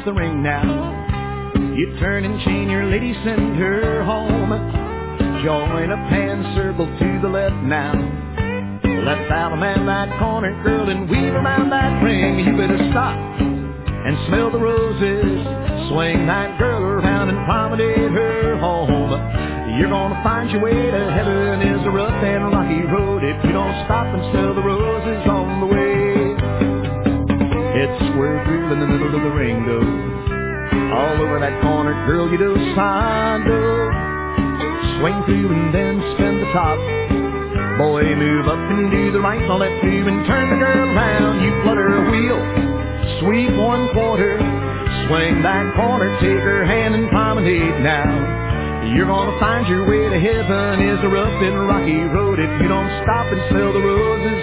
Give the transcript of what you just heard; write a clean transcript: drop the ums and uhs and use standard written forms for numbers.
the ring now. You turn and chain your lady, send her home. Join up, hand circle to the left now. Let's have a man that corner, girl, and weave around that ring. You better stop and smell the roses. Swing that girl around and promenade her home. You're gonna find your way to heaven is a rough and rocky road if you don't stop and smell the roses on the way. It's square through in the middle of the ring, though. All over that corner, girl, you do sando. Swing through and then spin the top. Boy, move up and do the right, all left through and turn the girl around. You flutter a wheel, sweep 1/4. Swing that corner, take her hand and promenade now. You're gonna find your way to heaven is a rough and rocky road if you don't stop and smell the roses